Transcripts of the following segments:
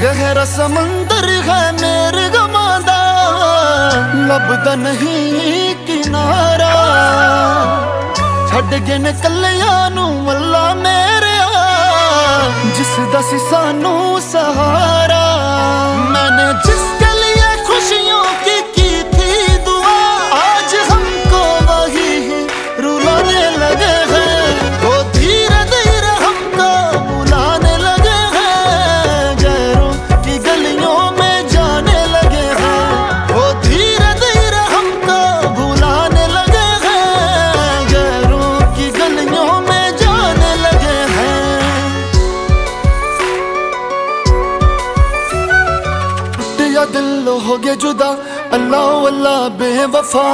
गहरा समंदर है मेरे गमां दा, लभदा नहीं किनारा। छड्ड गए ने कल्लियां नूं अल्लाह मेरेया, जिस दा सी सानू सहारा। मैंने जिसके लिए खुशियों की थी दुआ, आज हमको वही रुलाने लगे हैं। वो धीरे धीरे हमको बुलाने लगे हैं, गैरों की गलियों में जाने लगे हैं। वो धीरे धीरे हमको बुलाने लगे हैं, गैरों की गलियों में जाने लगे हैं। टूटिया दिल हो गया जुदा, अल्लाह अल्लाह बेवफा।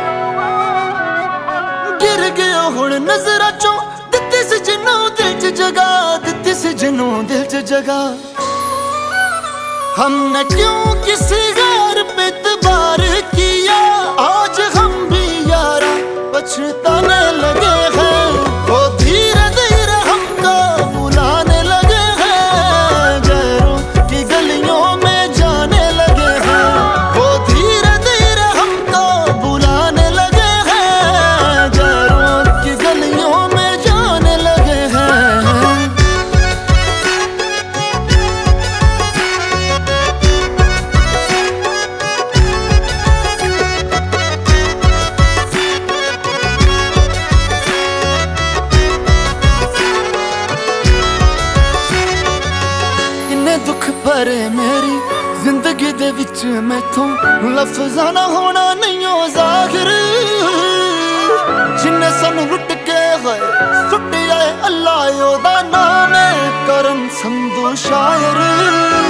गिर गया हुण नजरां चों, दित्ती सी जिन्नू दिल च जगह, दित्ती सी जिन्नू दिल च जगह। हमने क्यों किसी गैर पे इतबार किया, आज हम भी यारा पछताने लगे हैं। वो धीरे धीरे हमको बुलाने लगे हैं, गैरों की गलियों में जाने लगे हैं। वो धीरे धीरे हमको बुलाने लगे हैं, गैरों की गलियों में जाने लगे हैं। इन्ने दुख भरे मेरी जिंदगी दे विच, मैथों लफ्ज़ां ना होना नहीं हो ज़ाहिर। जिन्ने सानू लुट के गए सुटिया अल्लाह ओदा नाम है, करम संधू शायर।